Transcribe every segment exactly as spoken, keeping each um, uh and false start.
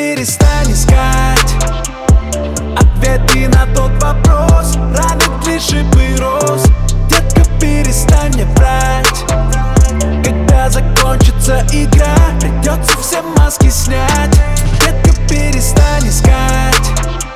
перестань искать ответы на тот вопрос, ранит лишь и роз. Детка, перестань мне врать. Когда закончится игра, придется все маски снять. Детка, перестань искать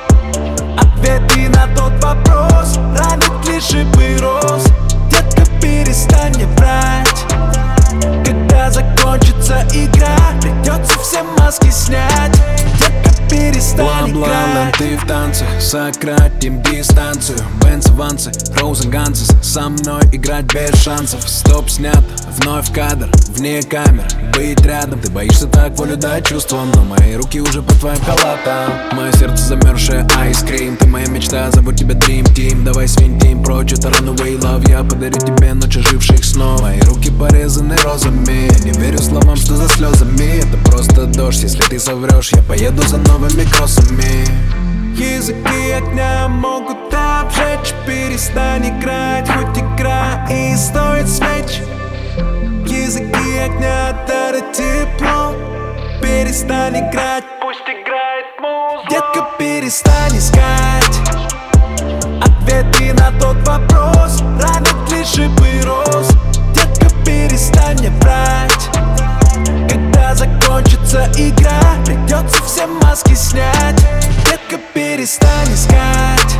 ответы на тот вопрос, ранит лишь и роз. Детка, перестань мне врать. Когда закончится игра, придется все маски снять. Детка, перестань играть. Бла-бла, ты в танцах, сократим дистанцию. Бенц, Вансы, Роузен, Гансес, со мной играть без шансов. Стоп, снято, вновь кадр, вне камер. Быть рядом, ты боишься так волю дать чувствам, но мои руки уже под твоим халатом. Мое сердце замерзшее, айскрим. Ты моя мечта, зовут тебя Dream Team. Давай свинтим прочь, это runaway love. Я подарю тебе ночь оживших снов. Мои руки порезаны розами. Я не верю словам, что за слезами. Это просто дождь, если ты соврешь, я поеду за новыми кроссами. Языки огня могут обжечь. Перестань играть, хоть игра и стоит свеч. Языки огня дарят тепло. Перестань играть, пусть играет музыка. Детка, перестань искать ответы на тот вопрос, ранит лишь и роз. Детка, перестань мне врать. Когда закончится игра, придется все маски снять. Детка, перестань искать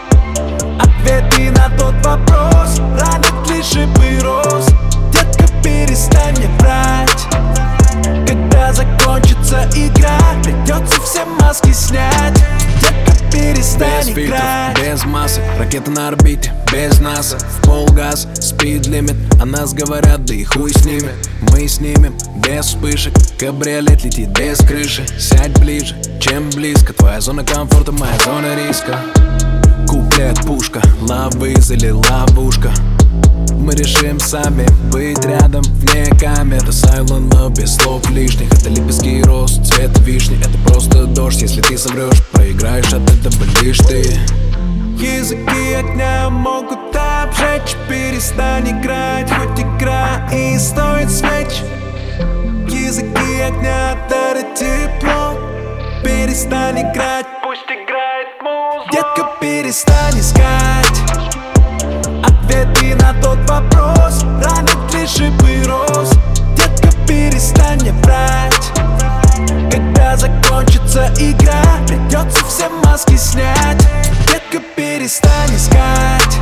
ответы на тот вопрос, ранит лишь и роз. Детка, перестань мне врать. Когда закончится игра, придется все маски снять. Детка, перестань без играть. Фильтров, без масок, ракета на орбите, без НАСА. В полгаз, спид-лимит, о нас говорят, да и хуй с ними. Мы снимем без вспышек, кабриолет летит без крыши. Сядь ближе, чем близко, твоя зона комфорта, моя зона риска. Куплет, пушка, лавыз или ловушка. Мы решим сами быть рядом вне камер. Это silent love без слов лишних. Это лепестки роз, цвет вишни. Это просто дождь, если ты соврешь, проиграешь от этого лишь ты. Языки огня могут обжечь. Перестань играть, хоть игра и стоит свеч. Языки огня дарят тепло. Перестань играть, пусть играет музыка. Детка, перестань искать ответы на тот вопрос, ранит лишь и роз. Детка, перестань мне врать. Когда закончится игра, придется все маски снять. Детка, перестань искать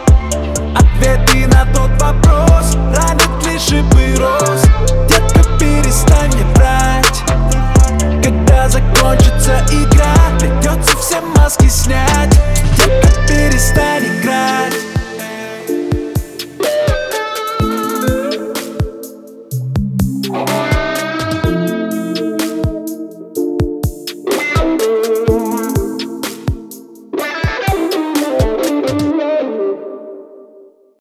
ответы на тот вопрос, ранит лишь и роз. Детка, перестань мне врать. Когда закончится игра, придется все маски снять. Детка, перестань играть.